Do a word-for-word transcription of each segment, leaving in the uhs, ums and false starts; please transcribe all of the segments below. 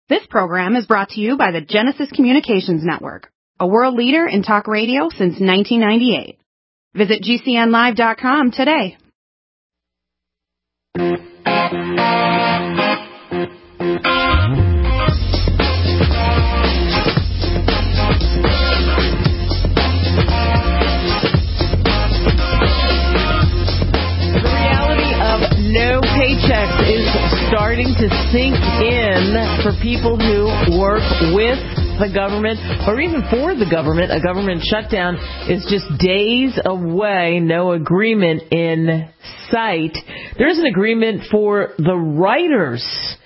This program is brought to you by the Genesis Communications Network, a world leader in talk radio since nineteen ninety-eight. Visit G C N live dot com today. No paychecks is starting to sink in for people who work with the government or even for the government. A government shutdown is just days away, no agreement in sight. There is an agreement for the writers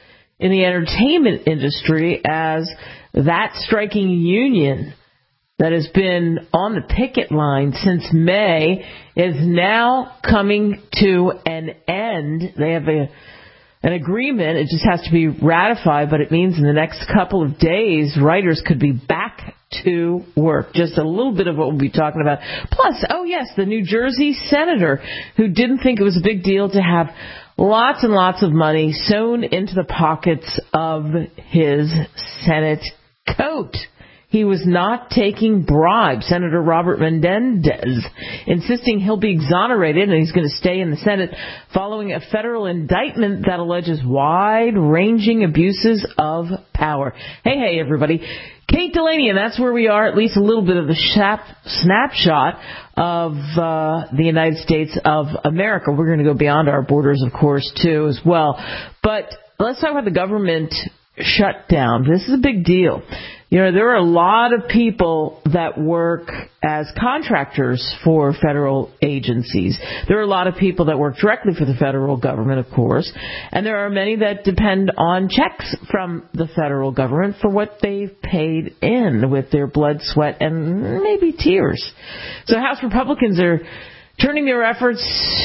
in the entertainment industry, as that striking union that has been on the picket line since May is now coming to an end. They have a, an agreement. It just has to be ratified, but it means in the next couple of days, writers could be back to work. Just a little bit of what we'll be talking about. Plus, oh yes, the New Jersey senator who didn't think it was a big deal to have lots and lots of money sewn into the pockets of his Senate coat. He was not taking bribes. Senator Robert Menendez insisting he'll be exonerated and he's going to stay in the Senate following a federal indictment that alleges wide-ranging abuses of power. Hey, hey, everybody. Kate Delaney, and that's where we are, at least a little bit of the shap- snapshot of uh, the United States of America. We're going to go beyond our borders, of course, too, as well. But let's talk about the government shutdown. This is a big deal. You know, there are a lot of people that work as contractors for federal agencies. There are a lot of people that work directly for the federal government, of course. And there are many that depend on checks from the federal government for what they've paid in with their blood, sweat, and maybe tears. So House Republicans are turning their efforts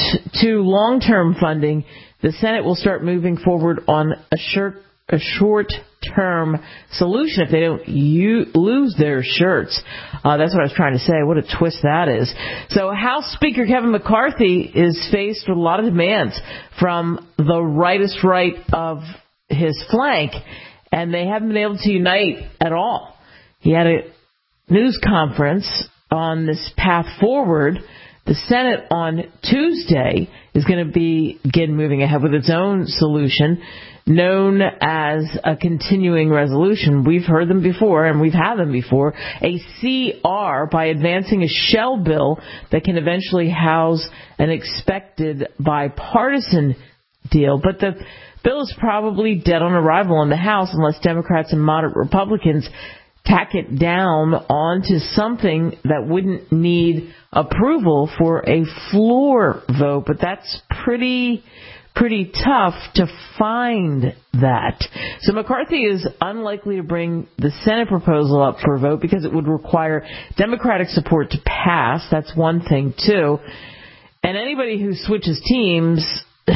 to long-term funding. The Senate will start moving forward on a short a short-term solution if they don't u- lose their shirts. Uh, that's what I was trying to say. What a twist that is. So House Speaker Kevin McCarthy is faced with a lot of demands from the rightest right of his flank, and they haven't been able to unite at all. He had a news conference on this path forward. The Senate on Tuesday is going to begin moving ahead with its own solution, known as a continuing resolution. We've heard them before, and we've had them before. A C R, by advancing a shell bill that can eventually house an expected bipartisan deal. But the bill is probably dead on arrival in the House unless Democrats and moderate Republicans tack it down onto something that wouldn't need approval for a floor vote. But that's pretty... pretty tough to find that. So McCarthy is unlikely to bring the Senate proposal up for a vote because it would require Democratic support to pass. That's one thing, too. And anybody who switches teams,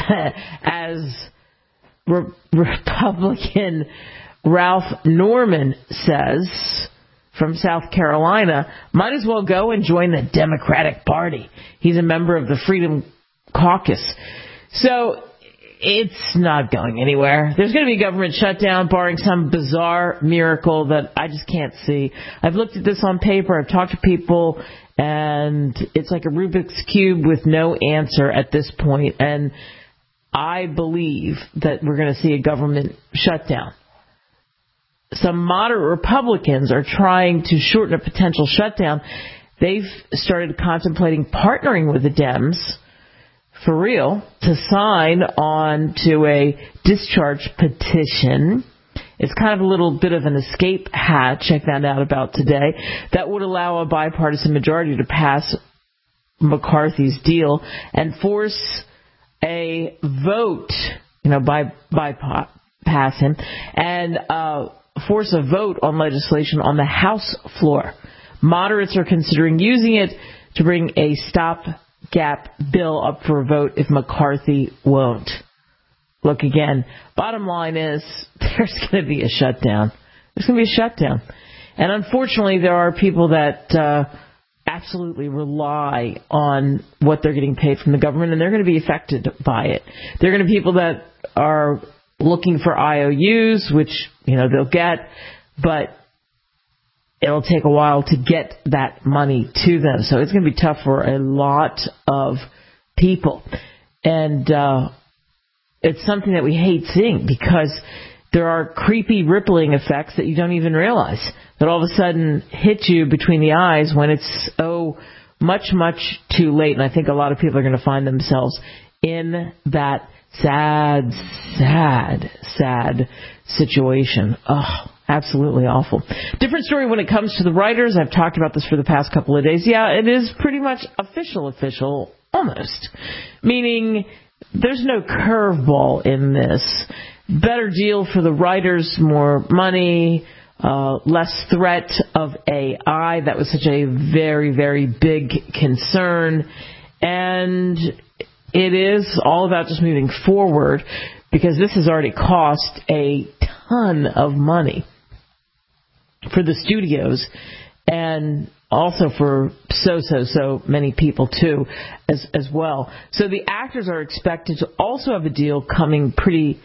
as Re- Republican Ralph Norman says, from South Carolina, might as well go and join the Democratic Party. He's a member of the Freedom Caucus. So it's not going anywhere. There's going to be a government shutdown, barring some bizarre miracle that I just can't see. I've looked at this on paper. I've talked to people, and it's like a Rubik's Cube with no answer at this point. And I believe that we're going to see a government shutdown. Some moderate Republicans are trying to shorten a potential shutdown. They've started contemplating partnering with the Dems, for real, to sign on to a discharge petition. It's kind of a little bit of an escape hatch I found out about today that would allow a bipartisan majority to pass McCarthy's deal and force a vote, you know, by bypass him, and uh, force a vote on legislation on the House floor. Moderates are considering using it to bring a stopgap bill up for a vote if McCarthy won't. Look, again, bottom line is there's going to be a shutdown. There's going to be a shutdown. And unfortunately, there are people that uh, absolutely rely on what they're getting paid from the government, and they're going to be affected by it. There are going to be people that are looking for I O Us, which, you know, they'll get, but it'll take a while to get that money to them. So it's going to be tough for a lot of people. And uh, it's something that we hate seeing because there are creepy rippling effects that you don't even realize that all of a sudden hit you between the eyes when it's, oh, much, much too late. And I think a lot of people are going to find themselves in that sad, sad, sad situation. Oh, absolutely awful. Different story when it comes to the writers. I've talked about this for the past couple of days. Yeah, it is pretty much official, official, almost. Meaning there's no curveball in this. Better deal for the writers, more money, uh, less threat of A I. That was such a very, very big concern. And it is all about just moving forward because this has already cost a ton of money for the studios and also for so, so, so many people, too, as as well. So the actors are expected to also have a deal coming pretty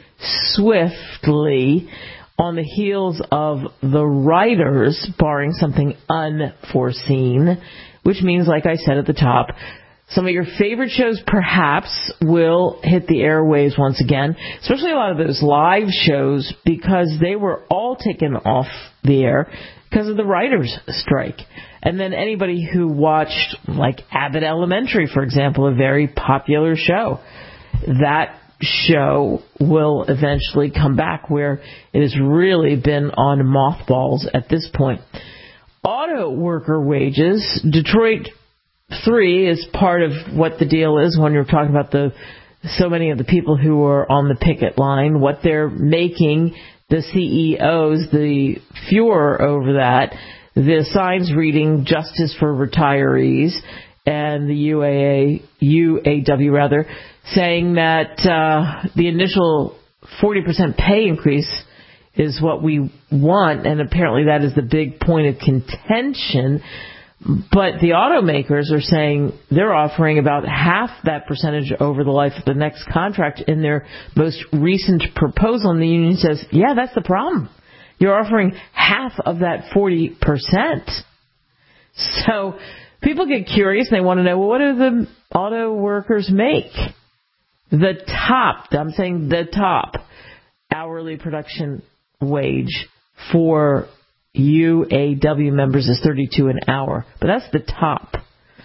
swiftly on the heels of the writers, barring something unforeseen, which means, like I said at the top, some of your favorite shows perhaps will hit the airwaves once again, especially a lot of those live shows because they were all taken off the air because of the writers' strike. And then anybody who watched, like Abbott Elementary, for example, a very popular show, that show will eventually come back where it has really been on mothballs at this point. Auto worker wages, Detroit three is part of what the deal is when you're talking about the so many of the people who are on the picket line, what they're making, the C E Os, the furor over that, the signs reading Justice for Retirees, and the U A A, U A W rather, saying that uh, the initial forty percent pay increase is what we want, and apparently that is the big point of contention. But the automakers are saying they're offering about half that percentage over the life of the next contract in their most recent proposal. And the union says, yeah, that's the problem. You're offering half of that forty percent. So people get curious and they want to know, well, what do the auto workers make? The top, I'm saying the top hourly production wage for U A W members is thirty-two dollars an hour, but that's the top.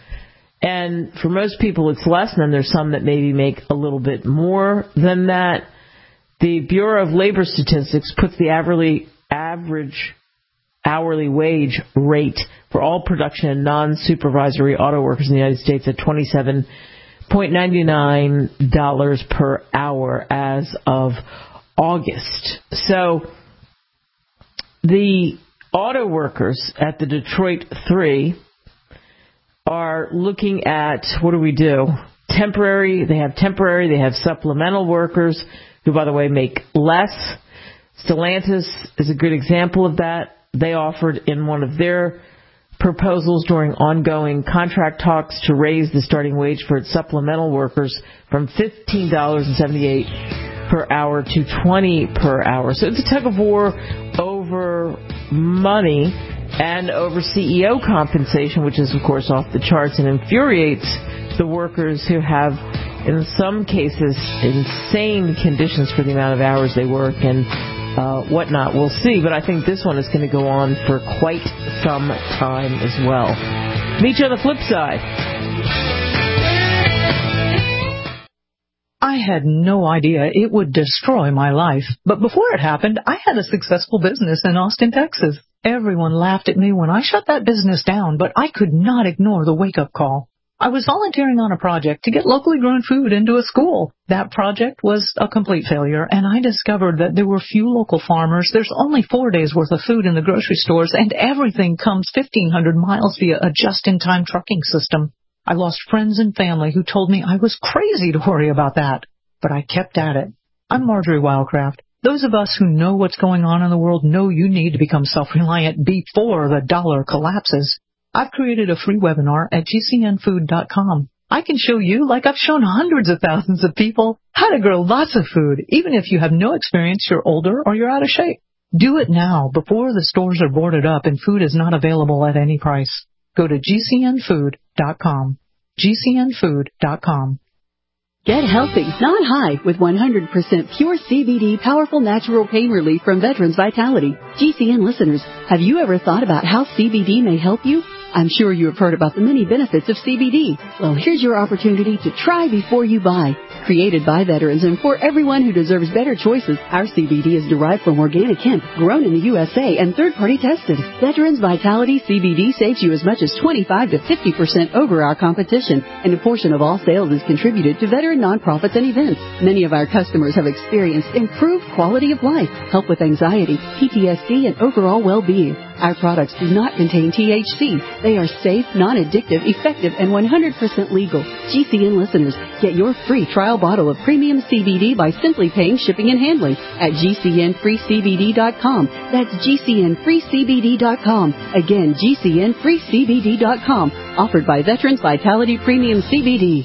And for most people, it's less, and then there's some that maybe make a little bit more than that. The Bureau of Labor Statistics puts the average, average hourly wage rate for all production and non-supervisory auto workers in the United States at twenty-seven dollars and ninety-nine cents per hour as of August. So the auto workers at the Detroit three are looking at, what do we do? Temporary, they have temporary, they have supplemental workers who, by the way, make less. Stellantis is a good example of that. They offered in one of their proposals during ongoing contract talks to raise the starting wage for its supplemental workers from fifteen dollars and seventy-eight cents per hour to twenty dollars per hour. So it's a tug of war over money and over C E O compensation, which is, of course, off the charts and infuriates the workers who have, in some cases, insane conditions for the amount of hours they work and uh, whatnot. We'll see, but I think this one is going to go on for quite some time as well. Meet you on the flip side. I had no idea it would destroy my life, but before it happened, I had a successful business in Austin, Texas. Everyone laughed at me when I shut that business down, but I could not ignore the wake-up call. I was volunteering on a project to get locally grown food into a school. That project was a complete failure, and I discovered that there were few local farmers. There's only four days' worth of food in the grocery stores, and everything comes fifteen hundred miles via a just-in-time trucking system. I lost friends and family who told me I was crazy to worry about that, but I kept at it. I'm Marjorie Wildcraft. Those of us who know what's going on in the world know you need to become self-reliant before the dollar collapses. I've created a free webinar at G C N food dot com. I can show you, like I've shown hundreds of thousands of people, how to grow lots of food, even if you have no experience, you're older, or you're out of shape. Do it now, before the stores are boarded up and food is not available at any price. Go to G C N food dot com. G C N food dot com. Get healthy, not high, with one hundred percent pure C B D powerful natural pain relief from Veterans Vitality. G C N listeners, have you ever thought about how C B D may help you? I'm sure you have heard about the many benefits of C B D. Well, here's your opportunity to try before you buy. Created by veterans and for everyone who deserves better choices, our C B D is derived from organic hemp, grown in the U S A and third-party tested. Veterans Vitality C B D saves you as much as twenty-five to fifty percent over our competition, and a portion of all sales is contributed to veteran nonprofits and events. Many of our customers have experienced improved quality of life, help with anxiety, P T S D, and overall well-being. Our products do not contain T H C. They are safe, non-addictive, effective, and one hundred percent legal. G C N listeners, get your free trial bottle of premium C B D by simply paying shipping and handling at G C N free C B D dot com. That's G C N free C B D dot com. Again, G C N free C B D dot com. Offered by Veterans Vitality Premium C B D.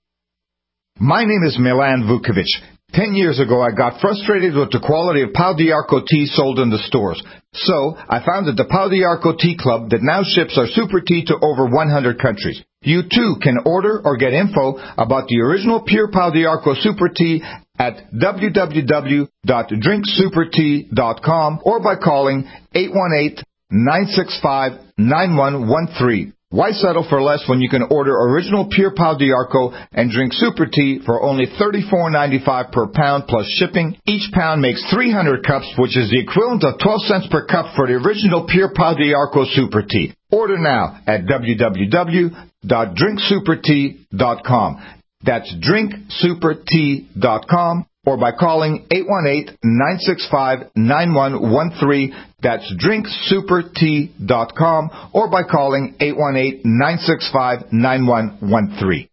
My name is Milan Vukovic. Ten years ago, I got frustrated with the quality of Pau D'Arco tea sold in the stores. So, I founded the Pau D'Arco Tea Club that now ships our super tea to over one hundred countries. You too can order or get info about the original pure Pau D'Arco super tea at w w w dot drink super tea dot com or by calling eight one eight, nine six five, nine one one three. Why settle for less when you can order original pure Pau D'Arco and drink super tea for only thirty-four ninety-five per pound plus shipping? Each pound makes three hundred cups, which is the equivalent of twelve cents per cup for the original pure Pau D'Arco super tea. Order now at w w w dot drink super tea dot com. That's drink super tea dot com or by calling eight one eight, nine six five, nine one one three. That's drink super tea dot com or by calling eight one eight, nine six five, nine one one three.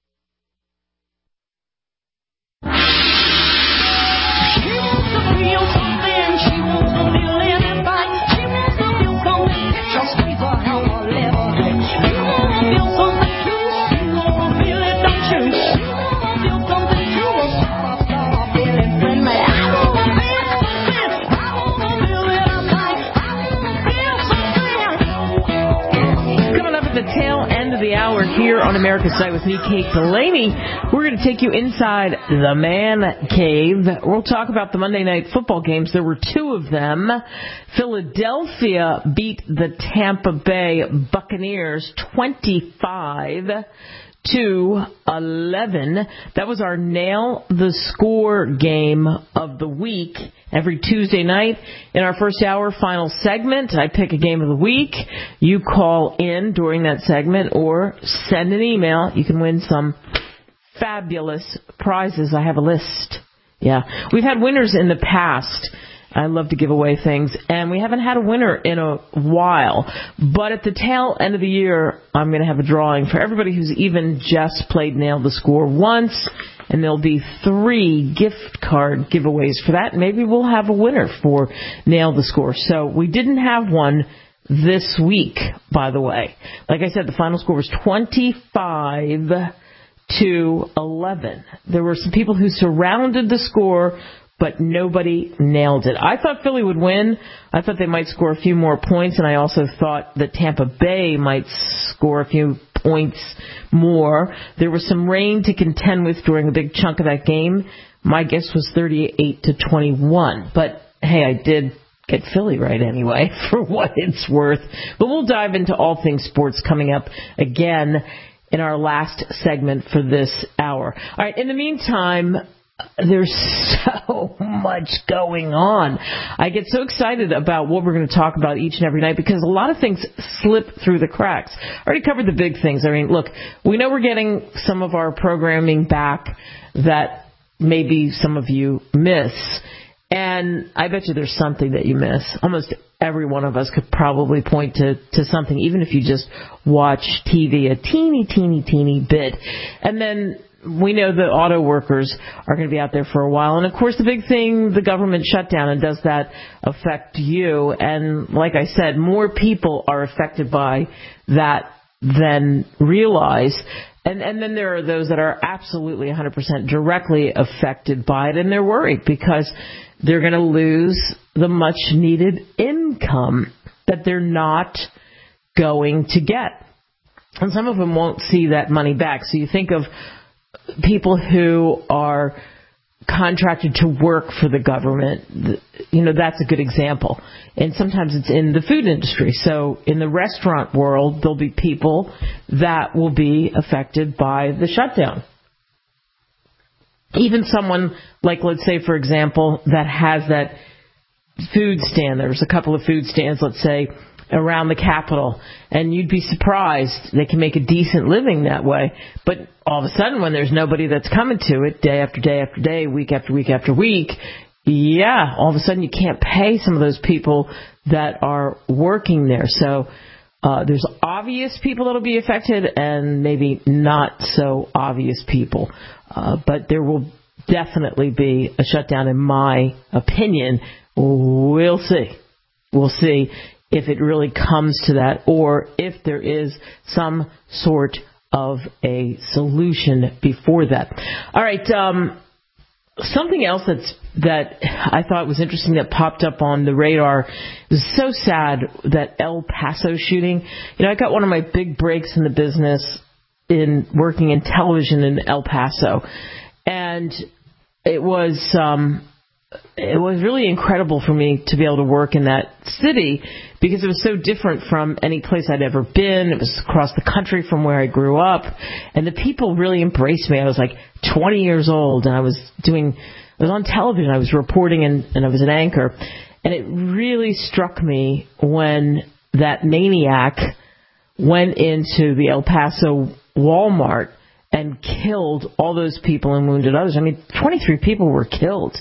Here on America's Night with me, Kate Delaney. We're going to take you inside the man cave. We'll talk about the Monday night football games. There were two of them. Philadelphia beat the Tampa Bay Buccaneers twenty-five to eleven. That was our Nail the Score game of the week. Every Tuesday night in our first hour final segment, I pick a game of the week. You call in during that segment or send an email. You can win some fabulous prizes. I have a list. Yeah. We've had winners in the past. I love to give away things, and we haven't had a winner in a while. But at the tail end of the year, I'm going to have a drawing for everybody who's even just played Nail the Score once, and there'll be three gift card giveaways for that. Maybe we'll have a winner for Nail the Score. So we didn't have one this week, by the way. Like I said, the final score was twenty-five to eleven. There were some people who surrounded the score, but nobody nailed it. I thought Philly would win. I thought they might score a few more points, and I also thought that Tampa Bay might score a few points more. There was some rain to contend with during a big chunk of that game. My guess was thirty-eight to twenty-one. But, hey, I did get Philly right anyway, for what it's worth. But we'll dive into all things sports coming up again in our last segment for this hour. All right, in the meantime, there's so much going on. I get so excited about what we're going to talk about each and every night because a lot of things slip through the cracks. I already covered the big things. I mean, look, we know we're getting some of our programming back that maybe some of you miss. And I bet you there's something that you miss. Almost every one of us could probably point to, to something, even if you just watch T V a teeny, teeny, teeny bit. And then we know the auto workers are going to be out there for a while. And, of course, the big thing, the government shutdown, and does that affect you? And like I said, more people are affected by that than realize. And and then there are those that are absolutely one hundred percent directly affected by it, and they're worried because they're going to lose the much-needed income that they're not going to get. And some of them won't see that money back. So you think of people who are contracted to work for the government. You know, that's a good example. And sometimes it's in the food industry. So in the restaurant world, there'll be people that will be affected by the shutdown. Even someone like, let's say, for example, that has that food stand. There's a couple of food stands, let's say, around the Capitol, and you'd be surprised they can make a decent living that way. But all of a sudden, when there's nobody that's coming to it day after day after day, week after week after week, yeah, all of a sudden you can't pay some of those people that are working there. So uh, there's obvious people that will be affected and maybe not so obvious people. Uh, but there will definitely be a shutdown, in my opinion. We'll see. We'll see if it really comes to that, or if there is some sort of a solution before that. All right, um, something else that's that I thought was interesting that popped up on the radar. It was so sad, that El Paso shooting. You know, I got one of my big breaks in the business in working in television in El Paso, and it was um, it was really incredible for me to be able to work in that city, because it was so different from any place I'd ever been. It was across the country from where I grew up, and the people really embraced me. I was like twenty years old, and I was doing, I was on television, I was reporting, and, and I was an anchor, and it really struck me when that maniac went into the El Paso Walmart and killed all those people and wounded others. I mean, twenty-three people were killed,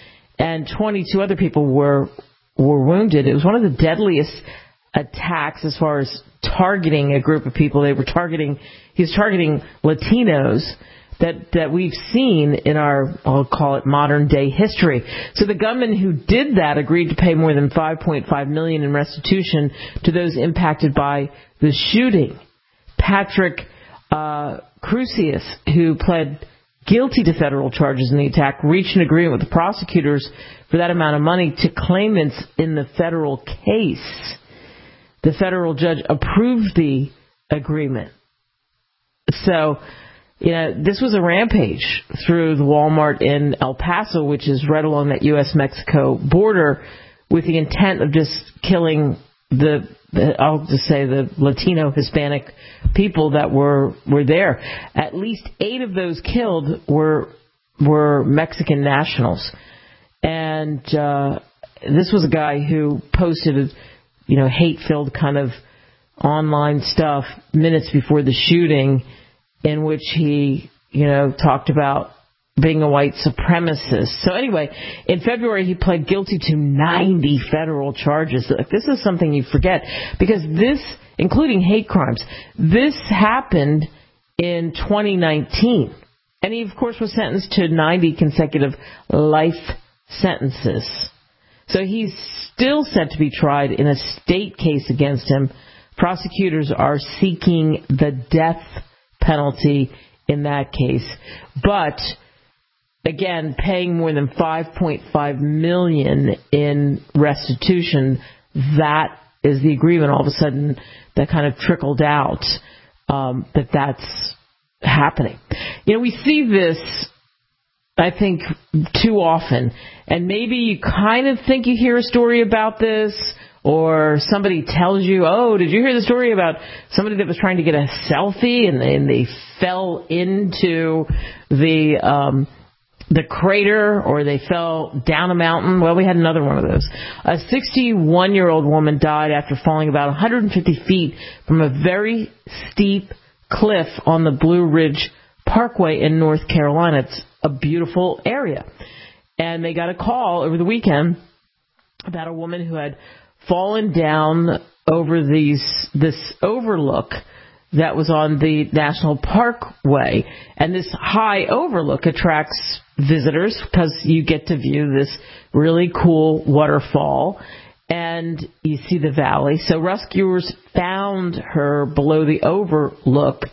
and twenty-two other people were were wounded. It was one of the deadliest attacks as far as targeting a group of people. They were targeting, he was targeting Latinos that, that we've seen in our, I'll call it modern day history. So the gunman who did that agreed to pay more than five point five million dollars in restitution to those impacted by the shooting. Patrick uh, Crusius, who pled guilty to federal charges in the attack, reached an agreement with the prosecutors for that amount of money to claimants in the federal case. The federal judge approved the agreement. So, you know, this was a rampage through the Walmart in El Paso, which is right along that U S Mexico border, with the intent of just killing the, the I'll just say the Latino, Hispanic people that were were there. At least eight of those killed were were Mexican nationals. And uh, this was a guy who posted, you know, hate-filled kind of online stuff minutes before the shooting, in which he, you know, talked about being a white supremacist. So anyway, in February, he pled guilty to ninety federal charges. This is something you forget, because this, including hate crimes, this happened in twenty nineteen. And he, of course, was sentenced to ninety consecutive life sentences. So he's still set to be tried in a state case against him. Prosecutors are seeking the death penalty in that case. But again, paying more than five point five million dollars in restitution, that is the agreement. All of a sudden, that kind of trickled out, um, that that's happening. You know, we see this, I think, too often. And maybe you kind of think you hear a story about this, or somebody tells you, oh, did you hear the story about somebody that was trying to get a selfie and they, and they fell into the um, the crater, or they fell down a mountain? Well, we had another one of those. A sixty-one-year-old woman died after falling about one hundred fifty feet from a very steep cliff on the Blue Ridge Parkway in North Carolina. It's a beautiful area. And they got a call over the weekend about a woman who had fallen down over these this overlook that was on the National Parkway. And this high overlook attracts visitors because you get to view this really cool waterfall and you see the valley. So rescuers found her below the overlook,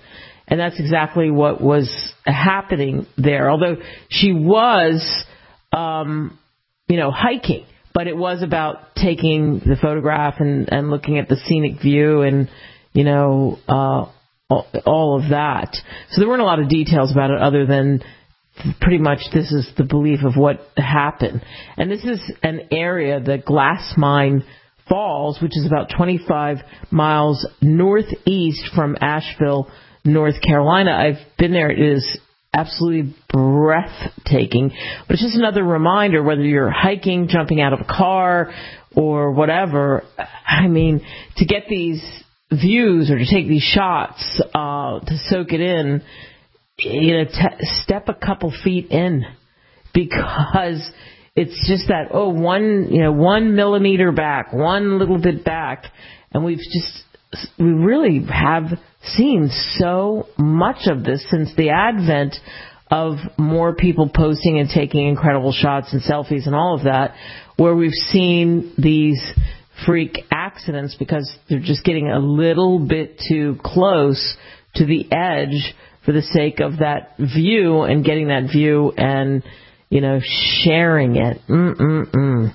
And that's exactly what was happening there. Although she was, um, you know, hiking, but it was about taking the photograph and, and looking at the scenic view and, you know, uh, all, all of that. So there weren't a lot of details about it other than pretty much this is the belief of what happened. And this is an area, the Glassmine Falls, which is about twenty-five miles northeast from Asheville, North Carolina. I've been there. It is absolutely breathtaking. But it's just another reminder, whether you're hiking, jumping out of a car, or whatever, I mean, to get these views or to take these shots, uh, to soak it in, you know, t- step a couple feet in, because it's just that, oh, one, you know, one millimeter back, one little bit back, and we've just, we really have seen so much of this since the advent of more people posting and taking incredible shots and selfies and all of that, where we've seen these freak accidents because they're just getting a little bit too close to the edge for the sake of that view and getting that view and, you know, sharing it. Mm-mm-mm.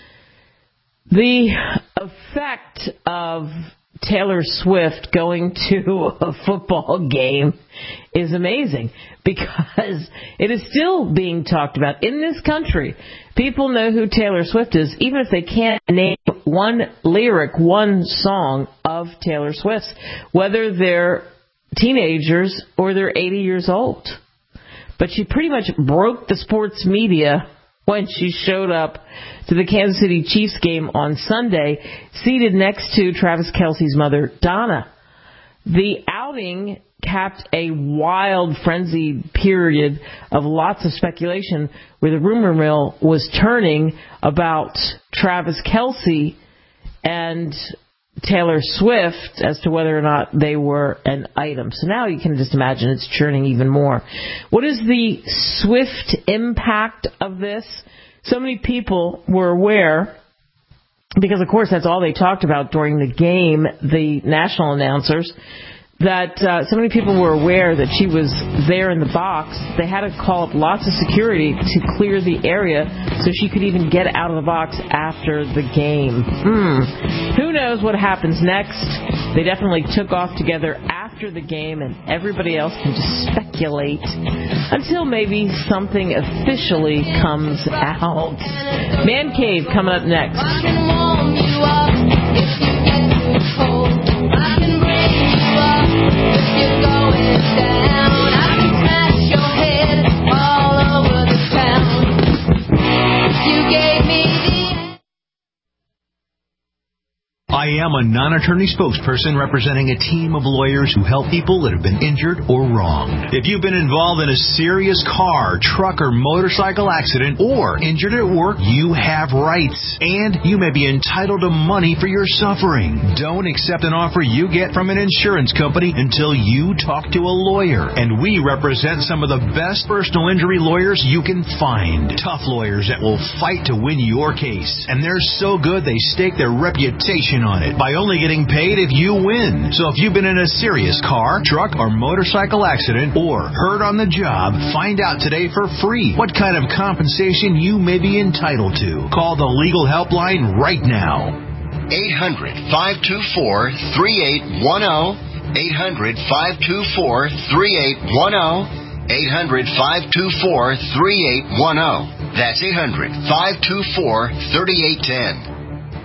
The effect of Taylor Swift going to a football game is amazing because it is still being talked about in this country. People know who Taylor Swift is, even if they can't name one lyric, one song of Taylor Swift's, whether they're teenagers or they're eighty years old. But she pretty much broke the sports media when she showed up to the Kansas City Chiefs game on Sunday, seated next to Travis Kelce's mother, Donna. The outing capped a wild, frenzied period of lots of speculation where the rumor mill was turning about Travis Kelce and Taylor Swift as to whether or not they were an item. So now you can just imagine it's churning even more. What is the Swift impact of this? So many people were aware, because of course that's all they talked about during the game, the national announcers, that uh, so many people were aware that she was there in the box. They had to call up lots of security to clear the area so she could even get out of the box after the game. Hmm. Who knows what happens next? They definitely took off together after the game, and everybody else can just speculate until maybe something officially comes out. Man Cave coming up next. I am a non-attorney spokesperson representing a team of lawyers who help people that have been injured or wronged. If you've been involved in a serious car, truck, or motorcycle accident or injured at work, you have rights, and you may be entitled to money for your suffering. Don't accept an offer you get from an insurance company until you talk to a lawyer, and we represent some of the best personal injury lawyers you can find. Tough lawyers that will fight to win your case, and they're so good they stake their reputation on it by only getting paid if you win. So if you've been in a serious car, truck, or motorcycle accident or hurt on the job, find out today for free what kind of compensation you may be entitled to. Call the legal helpline right now. eight hundred, five two four, three eight one zero. eight hundred, five two four, three eight one zero. eight hundred, five two four, three eight one zero. That's eight hundred, five two four, three eight one zero.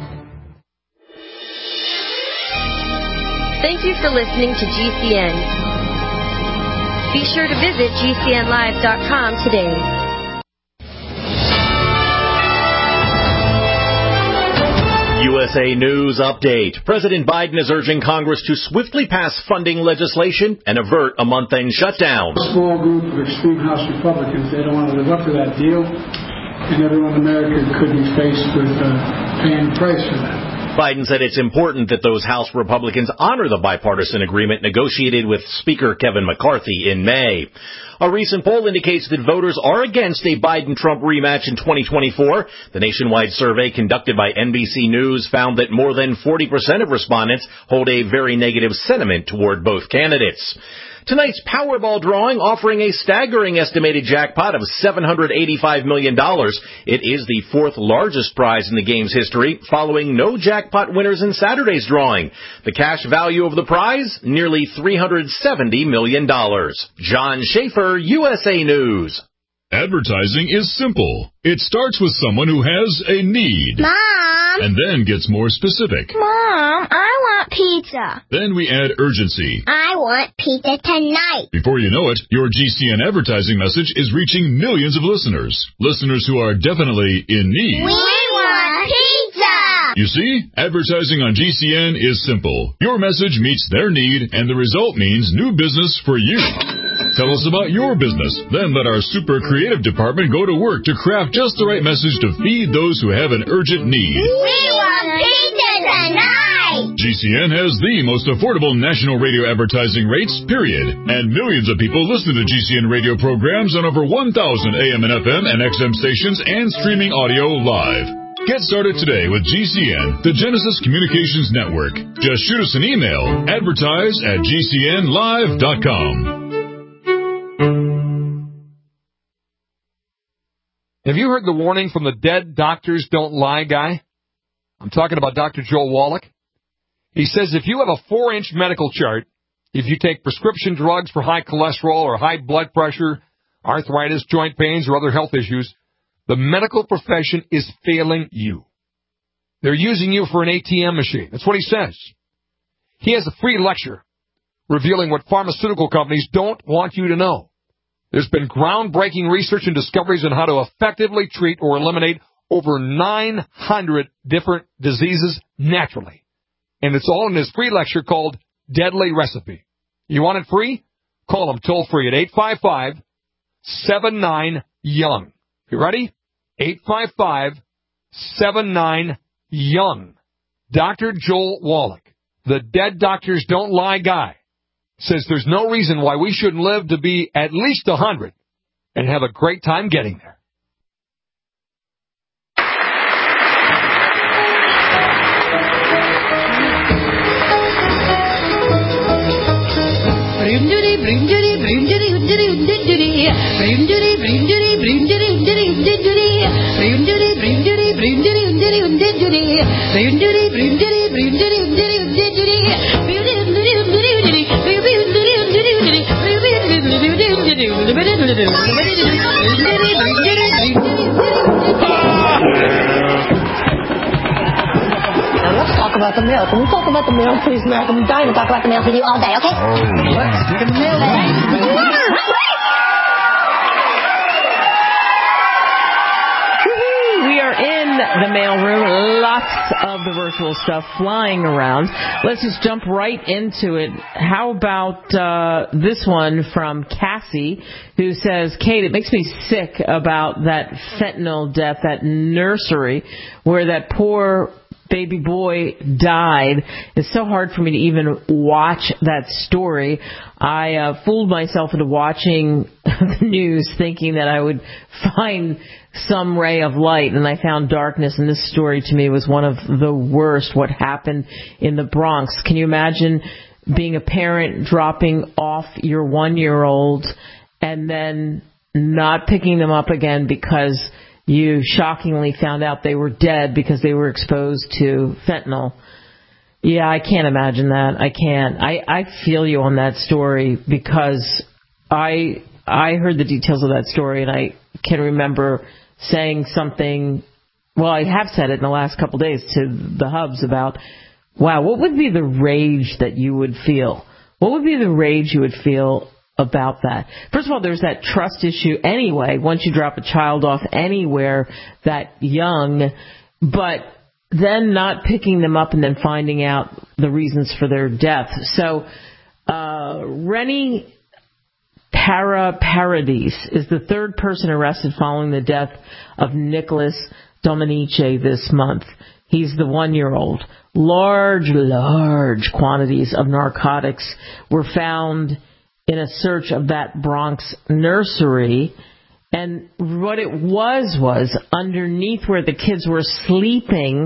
Thank you for listening to G C N. Be sure to visit G C N live dot com today. U S A News Update. President Biden is urging Congress to swiftly pass funding legislation and avert a month-end shutdown. A small group of extreme House Republicans, they don't want to live up to that deal, and everyone in America could be faced with uh, paying the price for that. Biden said it's important that those House Republicans honor the bipartisan agreement negotiated with Speaker Kevin McCarthy in May. A recent poll indicates that voters are against a Biden-Trump rematch in twenty twenty-four. The nationwide survey conducted by N B C News found that more than forty percent of respondents hold a very negative sentiment toward both candidates. Tonight's Powerball drawing offering a staggering estimated jackpot of seven hundred eighty-five million dollars. It is the fourth largest prize in the game's history, following no jackpot winners in Saturday's drawing. The cash value of the prize, nearly three hundred seventy million dollars. John Schaefer, U S A News. Advertising is simple. It starts with someone who has a need. Mom! And then gets more specific. Mom, I want pizza. Then we add urgency. I want pizza tonight. Before you know it, your G C N advertising message is reaching millions of listeners. Listeners who are definitely in need. We want pizza! You see, advertising on G C N is simple. Your message meets their need, and the result means new business for you. Tell us about your business. Then let our super creative department go to work to craft just the right message to feed those who have an urgent need. We want pizza tonight! G C N has the most affordable national radio advertising rates, period. And millions of people listen to G C N radio programs on over one thousand A M and F M and X M stations and streaming audio live. Get started today with G C N, the Genesis Communications Network. Just shoot us an email, advertise at G C N live dot com. Have you heard the warning from the Dead Doctors Don't Lie guy? I'm talking about Doctor Joel Wallach. He says if you have a four-inch medical chart, if you take prescription drugs for high cholesterol or high blood pressure, arthritis, joint pains, or other health issues, the medical profession is failing you. They're using you for an A T M machine. That's what he says. He has a free lecture revealing what pharmaceutical companies don't want you to know. There's been groundbreaking research and discoveries on how to effectively treat or eliminate over nine hundred different diseases naturally. And it's all in his free lecture called Deadly Recipe. You want it free? Call him toll free at eight five five, seven nine, young. You ready? eight five five, seven nine, young. Doctor Joel Wallach, the Dead Doctors Don't Lie guy, says there's no reason why we shouldn't live to be at least one hundred and have a great time getting there. Talk about the mail. Can we talk about the mail, please, Mac? I'm dying to talk about the mail with you all day, okay? Oh, let's get the mail. We are in the mailroom. Lots of the virtual stuff flying around. Let's just jump right into it. How about uh, this one from Cassie, who says, Kate, it makes me sick about that fentanyl death, that nursery where that poor baby boy died. It's so hard for me to even watch that story. I uh, fooled myself into watching the news thinking that I would find some ray of light, and I found darkness, and this story to me was one of the worst, what happened in the Bronx. Can you imagine being a parent dropping off your one-year-old and then not picking them up again because you shockingly found out they were dead because they were exposed to fentanyl? Yeah, I can't imagine that. I can't. I, I feel you on that story because I I heard the details of that story, and I can remember saying something, well, I have said it in the last couple of days to the hubs about, wow, what would be the rage that you would feel? What would be the rage you would feel about that? First of all, there's that trust issue anyway, once you drop a child off anywhere that young, but then not picking them up and then finding out the reasons for their death. So, uh, Rennie Para Paradis is the third person arrested following the death of Nicholas Dominice this month. He's the one-year-old. Large, large quantities of narcotics were found in a search of that Bronx nursery. And what it was was underneath where the kids were sleeping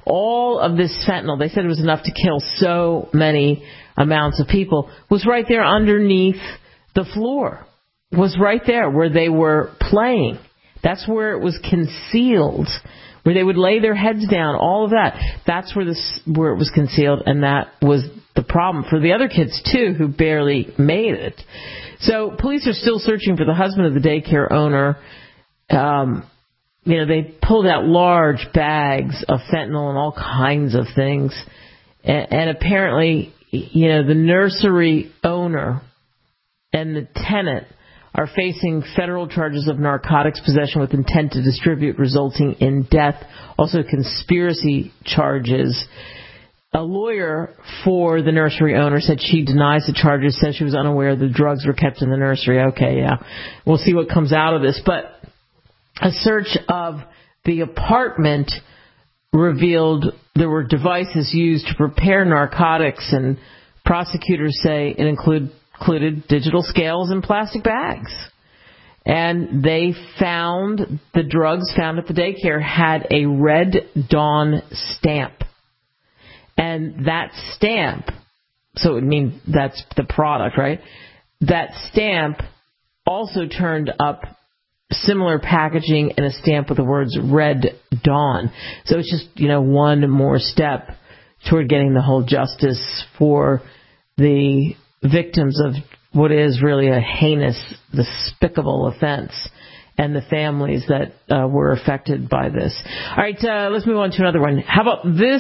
all of this fentanyl, they said it was enough to kill so many amounts of people, was right there underneath the floor, was right there where they were playing. That's where it was concealed, where they would lay their heads down, all of that. That's where this, where it was concealed, and that was the problem for the other kids, too, who barely made it. So police are still searching for the husband of the daycare owner. Um, you know, they pulled out large bags of fentanyl and all kinds of things. And, and apparently, you know, the nursery owner and the tenant are facing federal charges of narcotics possession with intent to distribute resulting in death. Also conspiracy charges. A lawyer for the nursery owner said she denies the charges, says she was unaware the drugs were kept in the nursery. Okay, yeah. We'll see what comes out of this. But a search of the apartment revealed there were devices used to prepare narcotics, and prosecutors say it include, included digital scales and plastic bags. And they found the drugs found at the daycare had a Red Dawn stamp. And that stamp, so it would mean that's the product, right? That stamp also turned up similar packaging and a stamp with the words Red Dawn. So it's just, you know, one more step toward getting the whole justice for the victims of what is really a heinous, despicable offense, and the families that uh, were affected by this. All right, uh, let's move on to another one. How about this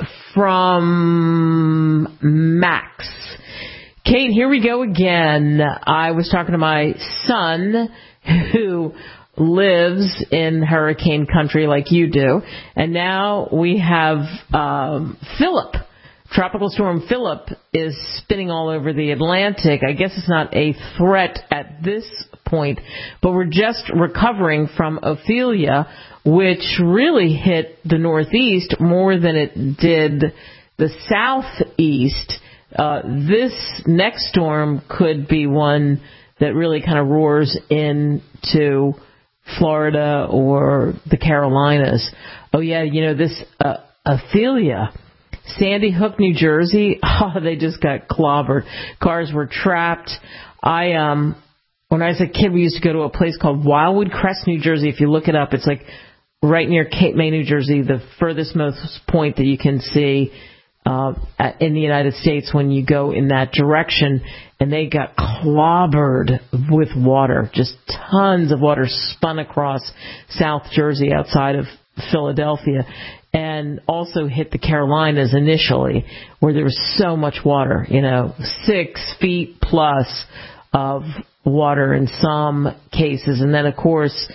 from Max? Kate, here we go again. I was talking to my son who lives in hurricane country like you do, and now we have um, Philip. Tropical storm Philip is spinning all over the Atlantic. I guess it's not a threat at this point, but we're just recovering from Ophelia, which really hit the Northeast more than it did the Southeast. Uh, this next storm could be one that really kind of roars into Florida or the Carolinas. Oh, yeah, you know, this uh, Ophelia, Sandy Hook, New Jersey, oh, they just got clobbered. Cars were trapped. I, um, when I was a kid, we used to go to a place called Wildwood Crest, New Jersey. If you look it up, it's like right near Cape May, New Jersey, the furthest most point that you can see uh, in the United States when you go in that direction. And they got clobbered with water, just tons of water spun across South Jersey outside of Philadelphia, and also hit the Carolinas initially, where there was so much water, you know, six feet plus of water in some cases. And then, of course,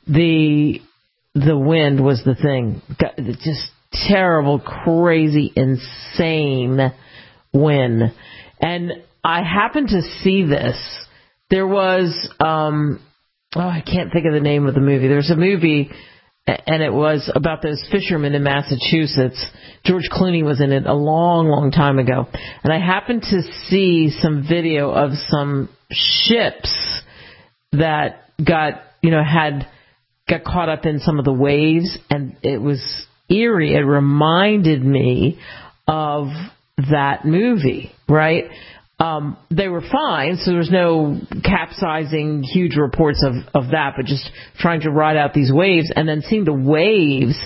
the the wind was the thing. Just terrible, crazy, insane wind. And I happened to see this. There was, um, oh, I can't think of the name of the movie. There's a movie, and it was about those fishermen in Massachusetts. George Clooney was in it a long, long time ago. And I happened to see some video of some ships that got, you know, had got caught up in some of the waves, and it was eerie. It reminded me of that movie, right? Um, they were fine, so there was no capsizing, huge reports of, of that, but just trying to ride out these waves, and then seeing the waves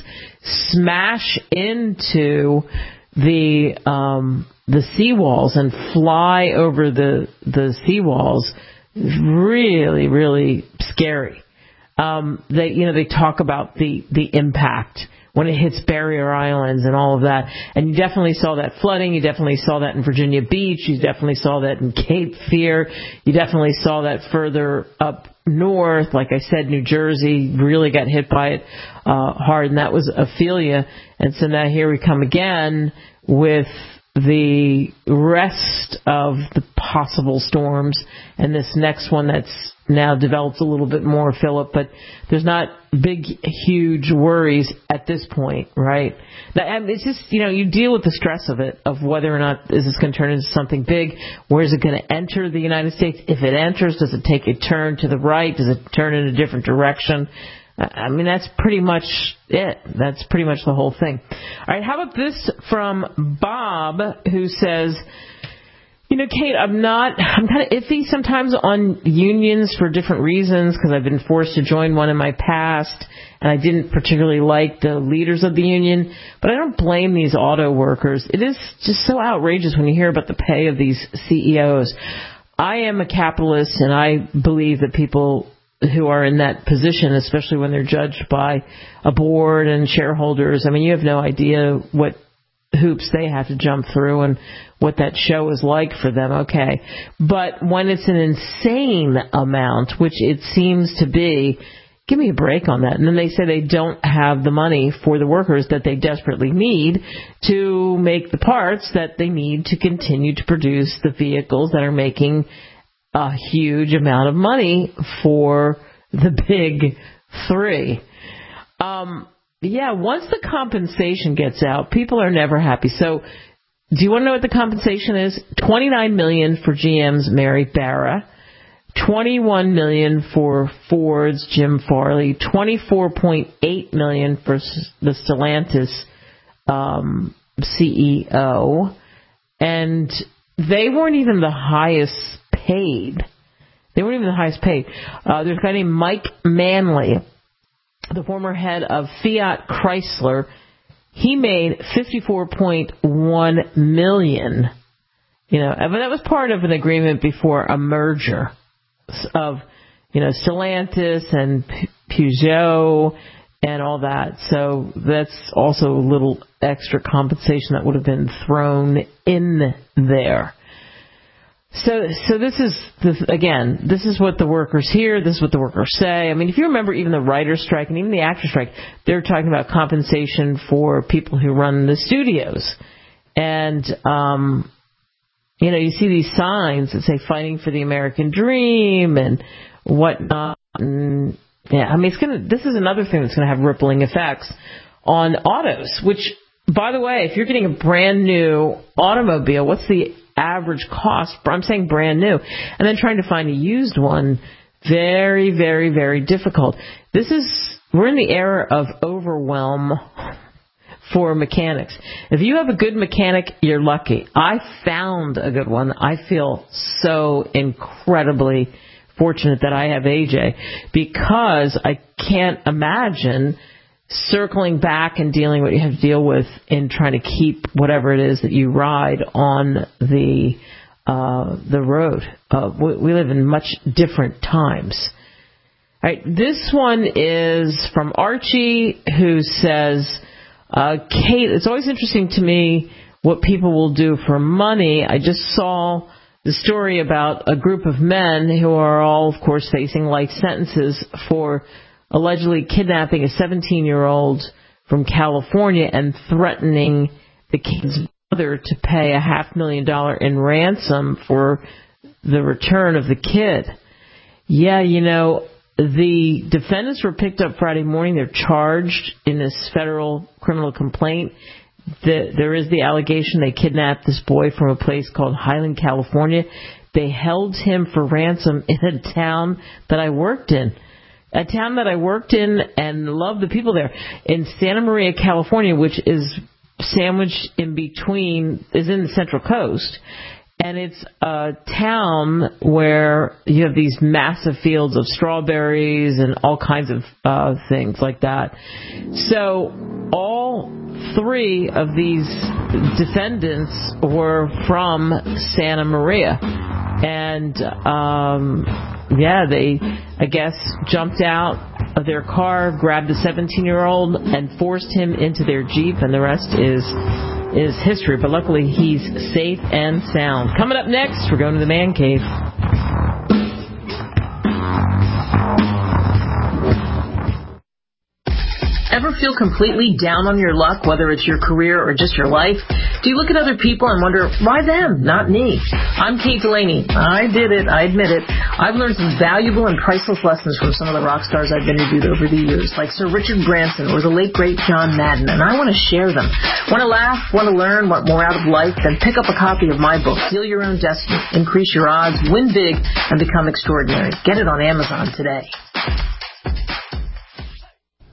smash into the um, the seawalls and fly over the the seawalls. Really, really scary. Um, they, you know, they talk about the the impact when it hits barrier islands and all of that. And you definitely saw that flooding. You definitely saw that in Virginia Beach. You definitely saw that in Cape Fear. You definitely saw that further up north. Like I said, New Jersey really got hit by it uh, hard, and that was Ophelia. And so now here we come again with the rest of the possible storms, and this next one that's now developed a little bit more, Philip, but there's not big, huge worries at this point, right? And it's just, you know, you deal with the stress of it, of whether or not is this going to turn into something big. Where is it going to enter the United States? If it enters, does it take a turn to the right? Does it turn in a different direction? I mean, that's pretty much it. That's pretty much the whole thing. All right, how about this from Bob, who says, you know, Kate, I'm not, I'm kind of iffy sometimes on unions for different reasons because I've been forced to join one in my past, and I didn't particularly like the leaders of the union, but I don't blame these auto workers. It is just so outrageous when you hear about the pay of these C E Os. I am a capitalist, and I believe that people who are in that position, especially when they're judged by a board and shareholders, I mean, you have no idea what hoops they have to jump through and what that show is like for them, okay. But when it's an insane amount, which it seems to be, give me a break on that. And then they say they don't have the money for the workers that they desperately need to make the parts that they need to continue to produce the vehicles that are making a huge amount of money for the big three. Um, yeah, once the compensation gets out, people are never happy. So do you want to know what the compensation is? twenty-nine million dollars for G M's Mary Barra, twenty-one million dollars for Ford's Jim Farley, twenty-four point eight million dollars for the Stellantis um, C E O, and they weren't even the highest paid. They weren't even the highest paid. Uh, there's a guy named Mike Manley, the former head of Fiat Chrysler. He made fifty-four point one million dollars. You know, but that was part of an agreement before a merger of, you know, Stellantis and Peugeot and all that. So that's also a little extra compensation that would have been thrown in there. So, so this is, this, again, this is what the workers hear, this is what the workers say. I mean, if you remember even the writer's strike and even the actor's strike, they're talking about compensation for people who run the studios. And, um, you know, you see these signs that say fighting for the American dream and whatnot. And, yeah, I mean, it's gonna, this is another thing that's going to have rippling effects on autos, which, by the way, if you're getting a brand new automobile, what's the average cost? I'm saying brand new. And then trying to find a used one, very, very, very difficult. This is, we're in the era of overwhelm for mechanics. If you have a good mechanic, you're lucky. I found a good one. I feel so incredibly fortunate that I have A J, because I can't imagine circling back and dealing with what you have to deal with in trying to keep whatever it is that you ride on the uh, the road. Uh, we, we live in much different times. All right, this one is from Archie, who says, uh, Kate, it's always interesting to me what people will do for money. I just saw the story about a group of men who are all, of course, facing life sentences for allegedly kidnapping a seventeen-year-old from California and threatening the kid's mother to pay a half million dollar in ransom for the return of the kid. Yeah, you know, the defendants were picked up Friday morning. They're charged in this federal criminal complaint. The, there is the allegation they kidnapped this boy from a place called Highland, California. They held him for ransom in a town that I worked in. A town that I worked in and loved the people there, in Santa Maria, California, which is sandwiched in between, is in the Central Coast. And it's a town where you have these massive fields of strawberries and all kinds of uh, things like that. So all three of these defendants were from Santa Maria. And, um, yeah, they, I guess, jumped out of their car, grabbed a seventeen-year-old, and forced him into their Jeep, and the rest is is history. But luckily, he's safe and sound. Coming up next, we're going to the Man Cave. Ever feel completely down on your luck, whether it's your career or just your life? Do you look at other people and wonder, why them, not me? I'm Kate Delaney. I did it. I admit it. I've learned some valuable and priceless lessons from some of the rock stars I've interviewed over the years, like Sir Richard Branson or the late, great John Madden, and I want to share them. Want to laugh? Want to learn? Want more out of life? Then pick up a copy of my book, Steal Your Own Destiny, Increase Your Odds, Win Big, and Become Extraordinary. Get it on Amazon today.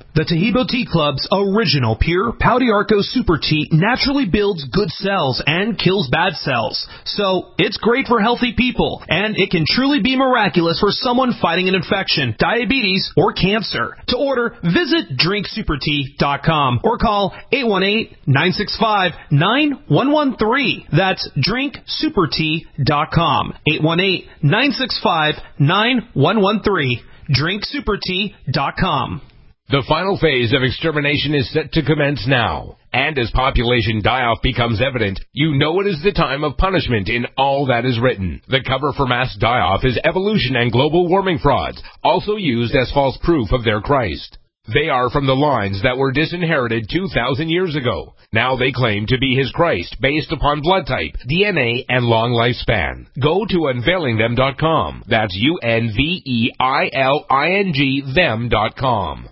The Tahibo Tea Club's original pure Pau d'Arco Super Tea naturally builds good cells and kills bad cells. So it's great for healthy people, and it can truly be miraculous for someone fighting an infection, diabetes, or cancer. To order, visit drink super tea dot com or call eight one eight, nine six five, nine one one three. That's drink super tea dot com. eight one eight, nine six five, nine one one three. drink super tea dot com. The final phase of extermination is set to commence now. And as population die-off becomes evident, you know it is the time of punishment in all that is written. The cover for mass die-off is evolution and global warming frauds, also used as false proof of their Christ. They are from the lines that were disinherited two thousand years ago. Now they claim to be his Christ based upon blood type, D N A, and long lifespan. Go to unveiling them dot com. That's U N V E I L I N G them dot com.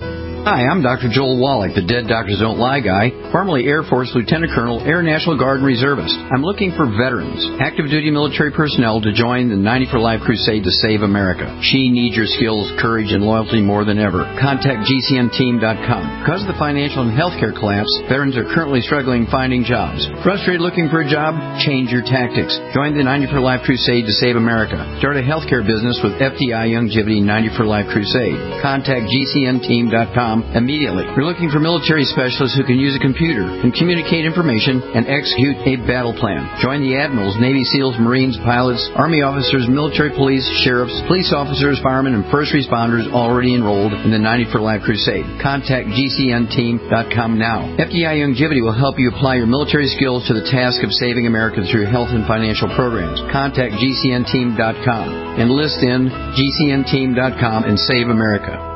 Hi, I'm Doctor Joel Wallach, the Dead Doctors Don't Lie guy, formerly Air Force Lieutenant Colonel, Air National Guard and Reservist. I'm looking for veterans, active duty military personnel to join the ninety for Life crusade to save America. She needs your skills, courage, and loyalty more than ever. Contact G C N team dot com. Because of the financial and healthcare collapse, veterans are currently struggling finding jobs. Frustrated looking for a job? Change your tactics. Join the ninety for Life crusade to save America. Start a healthcare business with F D I Youngevity ninety for Life crusade. Contact G C N team dot com immediately. We're looking for military specialists who can use a computer and communicate information and execute a battle plan. Join the admirals, Navy SEALs, Marines, pilots, Army officers, military police, sheriffs, police officers, firemen, and first responders already enrolled in the ninety for Life crusade. Contact G C N team dot com now. F D I Youngevity will help you apply your military skills to the task of saving America through health and financial programs. Contact G C N team dot com. Enlist in G C N team dot com and save America.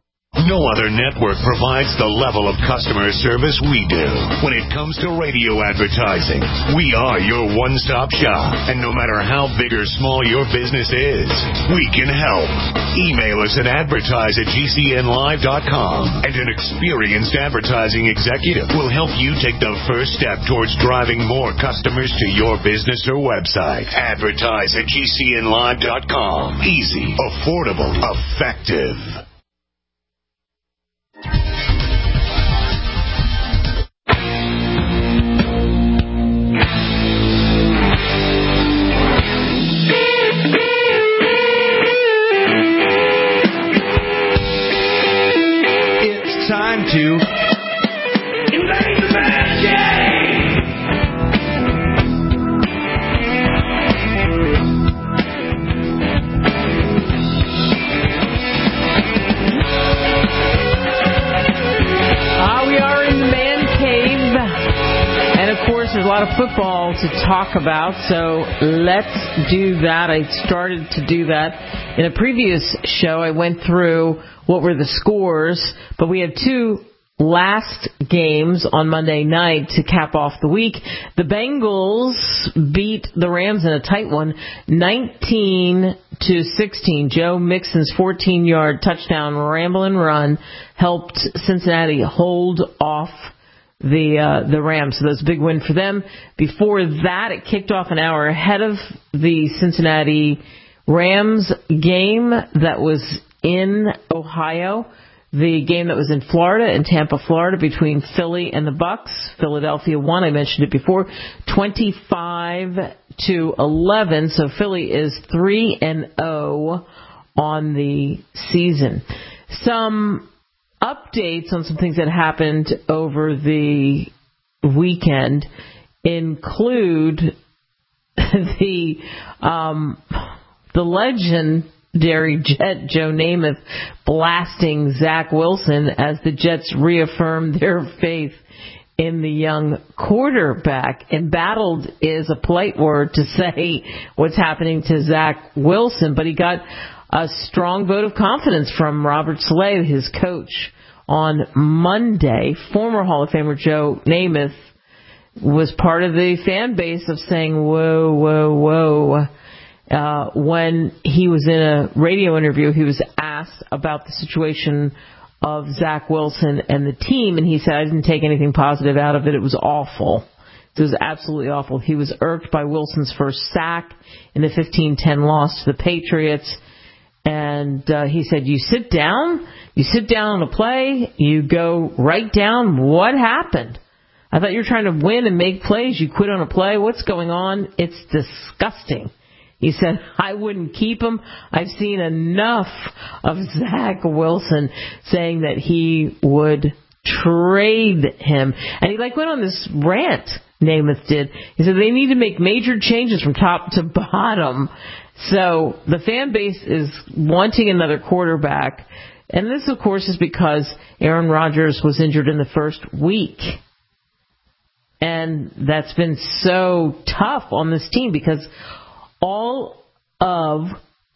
No other network provides the level of customer service we do. When it comes to radio advertising, we are your one-stop shop. And no matter how big or small your business is, we can help. Email us at advertise at G C N live dot com, and an experienced advertising executive will help you take the first step towards driving more customers to your business or website. Advertise at G C N live dot com. Easy, affordable, effective. It's time to invade the bad game. Ah, we are in the man cave, and of course there's a lot of football to talk about, so let's do that. I started to do that in a previous show. I went through what were the scores, but we have two last games on Monday night to cap off the week. The Bengals beat the Rams in a tight one, nineteen to sixteen. Joe Mixon's fourteen-yard touchdown ramble and run helped Cincinnati hold off the uh, the Rams. So that's a big win for them. Before that, it kicked off an hour ahead of the Cincinnati Rams game that was in Ohio. The game that was in Florida, in Tampa, Florida, between Philly and the Bucks. Philadelphia won. I mentioned it before, twenty-five to eleven. So Philly is three and zero on the season. Some updates on some things that happened over the weekend include the um, the legend. Legendary Jet Joe Namath blasting Zach Wilson as the Jets reaffirmed their faith in the young quarterback. Embattled is a polite word to say what's happening to Zach Wilson, but he got a strong vote of confidence from Robert Saleh, his coach, on Monday. Former Hall of Famer Joe Namath was part of the fan base of saying, whoa, whoa, whoa. Uh, when he was in a radio interview, he was asked about the situation of Zach Wilson and the team, and he said, I didn't take anything positive out of it. It was awful. It was absolutely awful. He was irked by Wilson's first sack in the fifteen ten loss to the Patriots, and uh, he said, you sit down, You sit down on a play, you go write down what happened. I thought you were trying to win and make plays. You quit on a play. What's going on? It's disgusting. He said, I wouldn't keep him. I've seen enough of Zach Wilson saying that he would trade him. And he like went on this rant, Namath did. He said they need to make major changes from top to bottom. So the fan base is wanting another quarterback. And this, of course, is because Aaron Rodgers was injured in the first week. And that's been so tough on this team because all of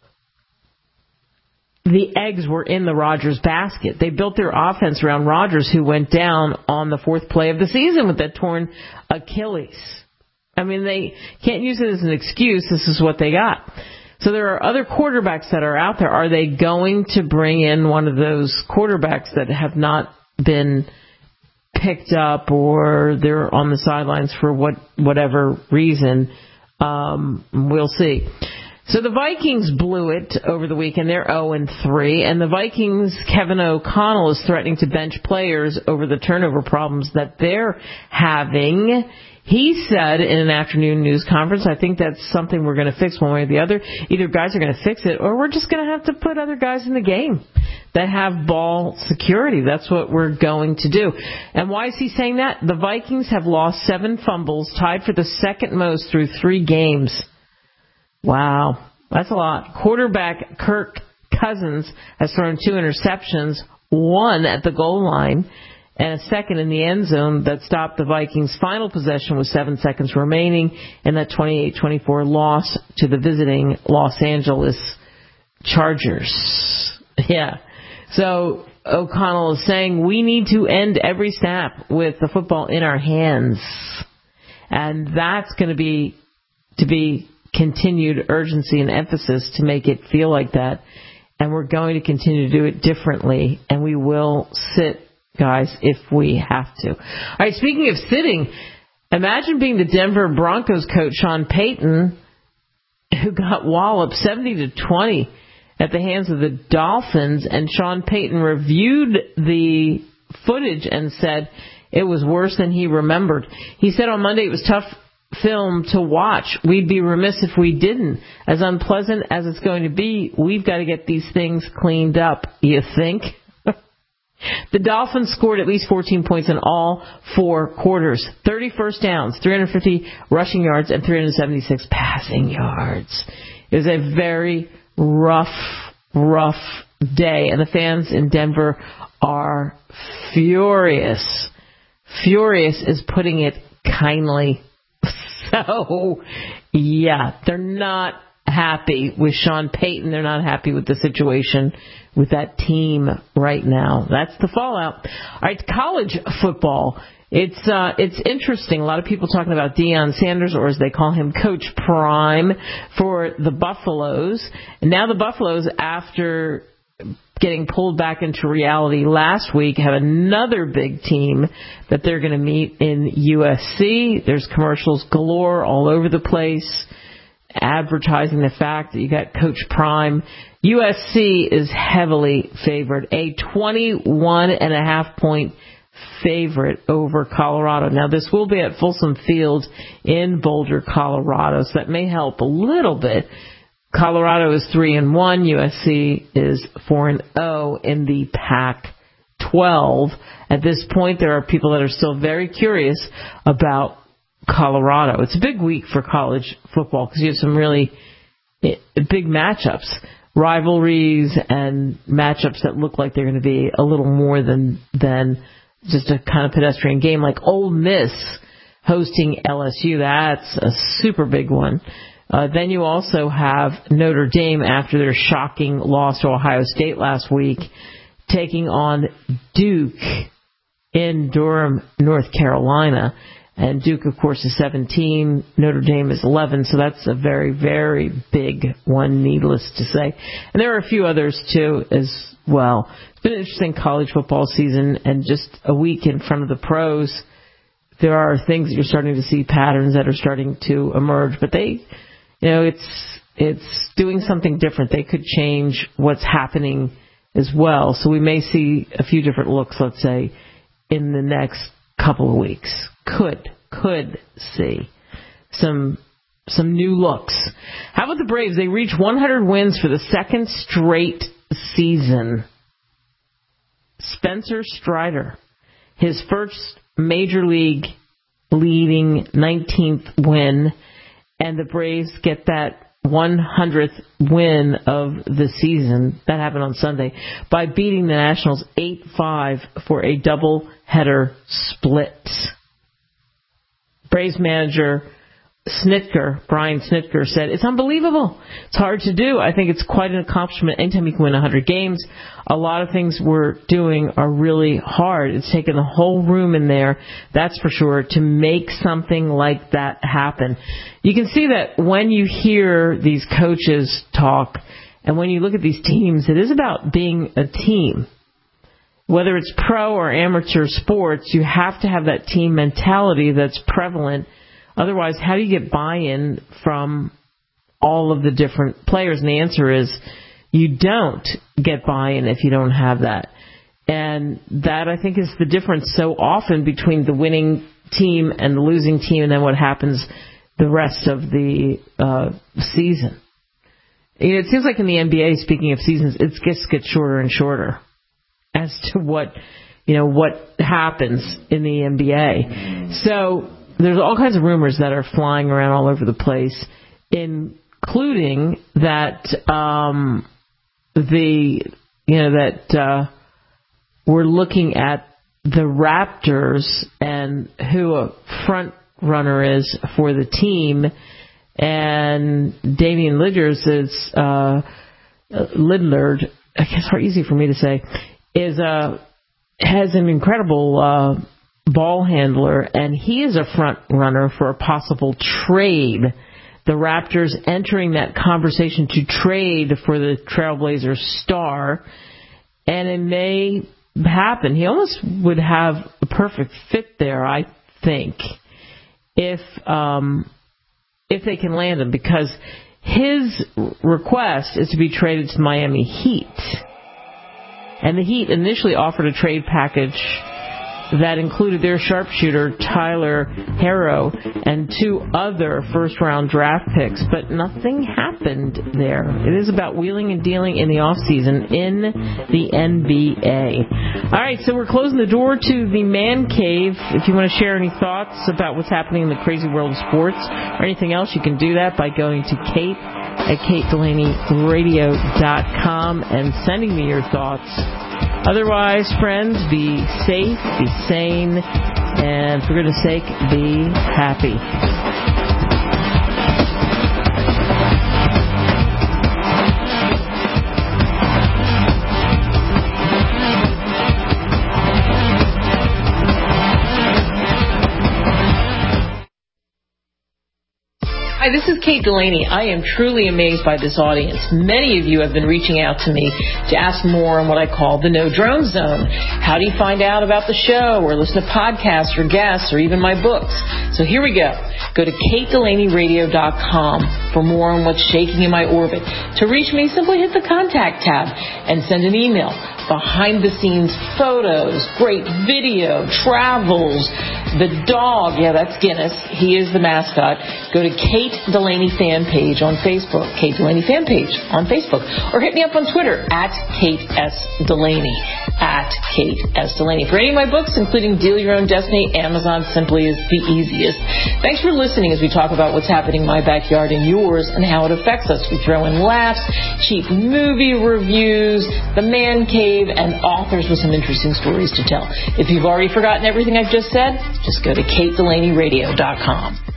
the eggs were in the Rodgers basket. They built their offense around Rodgers, who went down on the fourth play of the season with that torn Achilles. I mean, they can't use it as an excuse. This is what they got. So there are other quarterbacks that are out there. Are they going to bring in one of those quarterbacks that have not been picked up or they're on the sidelines for what whatever reason? Um, we'll see. So the Vikings blew it over the weekend. They're oh and three. And the Vikings, Kevin O'Connell is threatening to bench players over the turnover problems that they're having. He said in an afternoon news conference, I think that's something we're going to fix one way or the other. Either guys are going to fix it or we're just going to have to put other guys in the game that have ball security. That's what we're going to do. And why is he saying that? The Vikings have lost seven fumbles, tied for the second most through three games. Wow, that's a lot. Quarterback Kirk Cousins has thrown two interceptions, one at the goal line, and a second in the end zone that stopped the Vikings' final possession with seven seconds remaining in that twenty-eight twenty-four loss to the visiting Los Angeles Chargers. Yeah. So O'Connell is saying we need to end every snap with the football in our hands. And that's going to be to be continued urgency and emphasis to make it feel like that. And we're going to continue to do it differently. And we will sit, guys, if we have to. All right, speaking of sitting, imagine being the Denver Broncos coach, Sean Payton, who got walloped seventy to twenty at the hands of the Dolphins, and Sean Payton reviewed the footage and said it was worse than he remembered. He said on Monday it was tough film to watch. We'd be remiss if we didn't. As unpleasant as it's going to be, we've got to get these things cleaned up, you think? The Dolphins scored at least fourteen points in all four quarters. thirty first downs, three hundred fifty rushing yards, and three hundred seventy-six passing yards. It was a very rough, rough day, and the fans in Denver are furious. Furious is putting it kindly. So, yeah, they're not happy with Sean Payton. They're not happy with the situation with that team right now. That's the fallout. All right, college football. It's uh, it's interesting. A lot of people talking about Deion Sanders, or as they call him, Coach Prime, for the Buffaloes. And now the Buffaloes, after getting pulled back into reality last week, have another big team that they're going to meet in U S C. There's commercials galore all over the place, advertising the fact that you got Coach Prime. U S C is heavily favored, a twenty-one and a half point favorite over Colorado. Now, this will be at Folsom Field in Boulder, Colorado, so that may help a little bit. Colorado is three and one. U S C is four and zero in the Pac twelve. At this point, there are people that are still very curious about Colorado. It's a big week for college football because you have some really big matchups, rivalries, and matchups that look like they're going to be a little more than than just a kind of pedestrian game, like Ole Miss hosting L S U. That's a super big one. Uh, then you also have Notre Dame, after their shocking loss to Ohio State last week, taking on Duke in Durham, North Carolina. And Duke, of course, is seventeen. Notre Dame is eleven. So that's a very, very big one, needless to say. And there are a few others, too, as well. It's been an interesting college football season, and just a week in front of the pros, there are things that you're starting to see, patterns that are starting to emerge. But they, you know, it's it's doing something different. They could change what's happening as well. So we may see a few different looks, let's say, in the next couple of weeks. Could, could see some some new looks. How about the Braves? They reach one hundred wins for the second straight season. Spencer Strider, his first major league leading nineteenth win, and the Braves get that one hundredth win of the season. That happened on Sunday by beating the Nationals eight five for a double-header split. Braves manager Snitker, Brian Snitker, said, "It's unbelievable. It's hard to do. I think it's quite an accomplishment anytime you can win one hundred games. A lot of things we're doing are really hard. It's taken the whole room in there, that's for sure, to make something like that happen." You can see that when you hear these coaches talk and when you look at these teams, it is about being a team. Whether it's pro or amateur sports, you have to have that team mentality that's prevalent. Otherwise, how do you get buy-in from all of the different players? And the answer is you don't get buy-in if you don't have that. And that, I think, is the difference so often between the winning team and the losing team and then what happens the rest of the uh, season. You know, it seems like in the N B A, speaking of seasons, it just gets shorter and shorter as to what, you know, what happens in the N B A. So there's all kinds of rumors that are flying around all over the place, including that um, the you know that uh, we're looking at the Raptors and who a front runner is for the team, and Damian Lillard is uh, Lillard. I guess it's easy for me to say is uh, has an incredible Uh, ball handler, and he is a front runner for a possible trade. The Raptors entering that conversation to trade for the Trailblazers star, and it may happen. He almost would have a perfect fit there, I think, if um, if they can land him, because his request is to be traded to Miami Heat, and the Heat initially offered a trade package that included their sharpshooter, Tyler Herro, and two other first-round draft picks, but nothing happened there. It is about wheeling and dealing in the offseason in the N B A. All right, so we're closing the door to the Man Cave. If you want to share any thoughts about what's happening in the crazy world of sports or anything else, you can do that by going to Kate at kate delaney radio dot com and sending me your thoughts. Otherwise, friends, be safe, be sane, and for goodness sake, be happy. Hi, this is Kate Delaney. I am truly amazed by this audience. Many of you have been reaching out to me to ask more on what I call the No Drone Zone. How do you find out about the show or listen to podcasts or guests or even my books? So here we go. Go to kate delaney radio dot com for more on what's shaking in my orbit. To reach me, simply hit the contact tab and send an email. Behind-the-scenes photos, great video, travels, the dog, yeah, that's Guinness. He is the mascot. Go to Kate Delaney fan page on Facebook, Kate Delaney fan page on Facebook, or hit me up on Twitter at Kate S. Delaney, at Kate S. Delaney. For any of my books, including Deal Your Own Destiny, Amazon simply is the easiest. Thanks for listening as we talk about what's happening in my backyard and yours and how it affects us. We throw in laughs, cheap movie reviews, the Man Cave, and authors with some interesting stories to tell. If you've already forgotten everything I've just said, just go to kate delaney radio dot com.